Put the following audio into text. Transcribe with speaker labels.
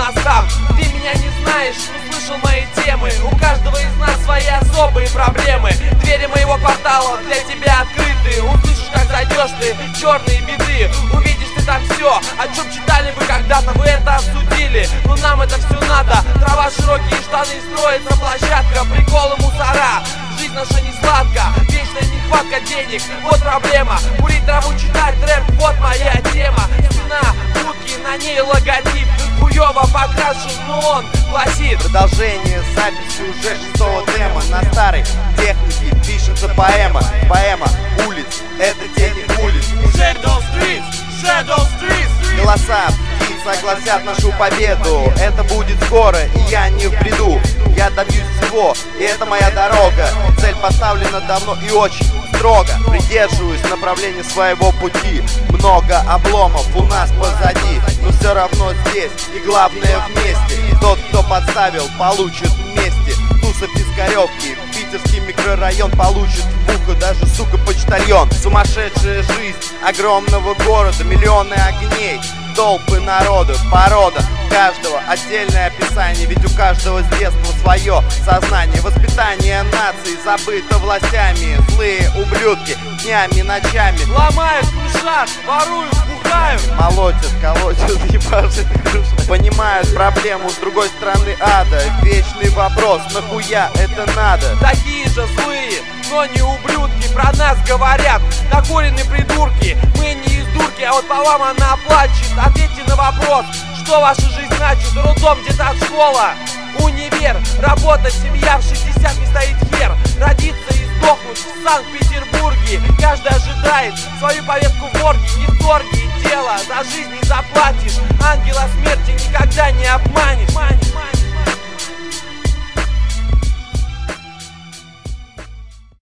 Speaker 1: состав. Ты меня не знаешь, но слышал мои темы. У каждого из нас свои особые проблемы. Двери моего квартала для тебя открыты. Услышишь, как зайдешь ты, черные беды. Увидишь ты там все, о чем читали вы когда-то, вы это обсудили. Но нам это все надо. Трава, широкие штаны, строится площадка, приколы, мусора. Жизнь наша не сладка, вечная нехватка денег, вот проблема. Курить траву, читать рэп, вот моя тема. Спина будки, на ней логотип. Хуёво покрашен, но он гласит:
Speaker 2: продолжение записи уже 6-го демо. На старой технике пишется поэма. Поэма улиц, это тени улиц.
Speaker 1: Shadow Streets, Shadow Streets.
Speaker 2: Голоса птиц огласят нашу победу. Это будет скоро, и я не в бреду. Я добьюсь всего, и это моя дорога. Цель поставлена давно и очень строго. Придерживаюсь направления своего пути. Много обломов у нас позади, но все равно здесь, и главное вместе. Тот, кто подставил, получит вместе. Туса Пискаревки, питерский микрорайон получит в ухо даже, сука, почтальон. Сумасшедшая жизнь огромного города, миллионы огней, толпы народу, порода каждого отдельное описание, ведь у каждого с детства свое сознание. Воспитание нации забыто властями. Злые ублюдки днями, ночами
Speaker 1: ломают, крушат, воруют, бухают,
Speaker 2: молотят, колотят, ебашат, крушат. Понимают проблему с другой стороны ада. Вечный вопрос: нахуя это надо?
Speaker 1: такие же злые, но не ублюдки, про нас говорят накуренные придурки. Мы не из дурки, а вот по вам она плачет. Ответьте на вопрос, что ваша жизнь значит. Роддом, детсад, школа, универ, работа, семья, в 60 не стоит хер. Родиться и сдохнуть в Санкт-Петербурге. Каждый ожидает свою повестку в морге. Не в торге и дело, за жизнь не заплатишь. Ангела смерти никогда не обманешь.